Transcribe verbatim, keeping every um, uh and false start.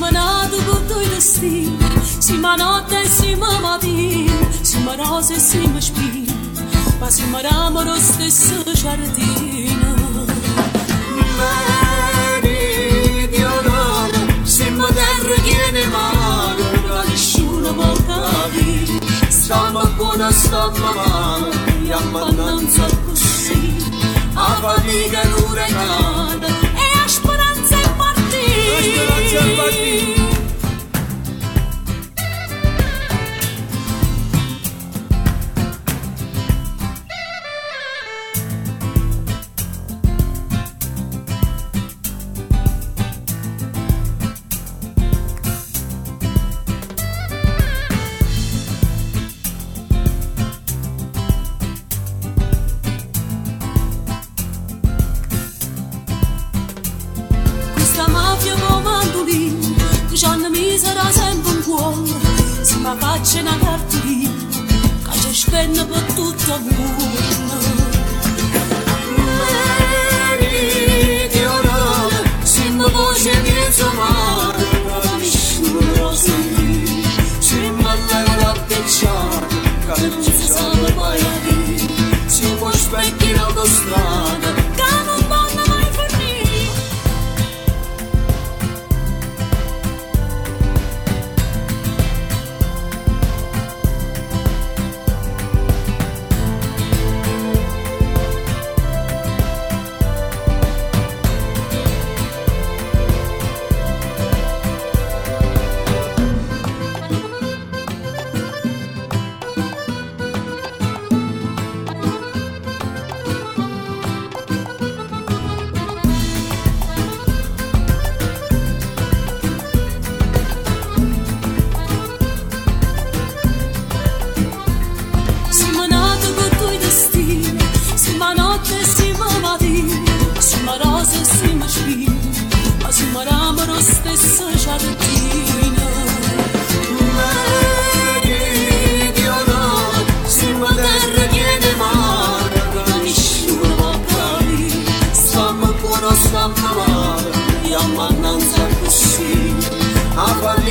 mă nadu cu tui destin, si ma notte si ma matin, si ma rose si ma spin, ma si ma ramo lo stesso giardino. Meridionale, si ma terra tiene male, ma nessuno può capire, stiamo buona, stiamo male, e abbondanza così, a fatica e l'uragano, E a speranza è partita, a speranza è partita. questa mafia comandolino, che c'hanno misera sempre un cuore, si ma faccia una cartolina, che ci spende per tutto il mondo. Meridionale, si ma voce mezzo mare, ma nessuno lo sentì, si ma leva la pecciata, che non si sa mai a dire, si può specchi in autostrada, Che non vanno mai finire. Si ma nato con tui destini, si ma notte e si ma mattino, si ma rose e si ma spina, ma si ma ramo lo stesso giardino. Meridionale, si ma terra tiene male, ma nessuno può capire, stiamo buono, stiamo male, e abbondanza così, a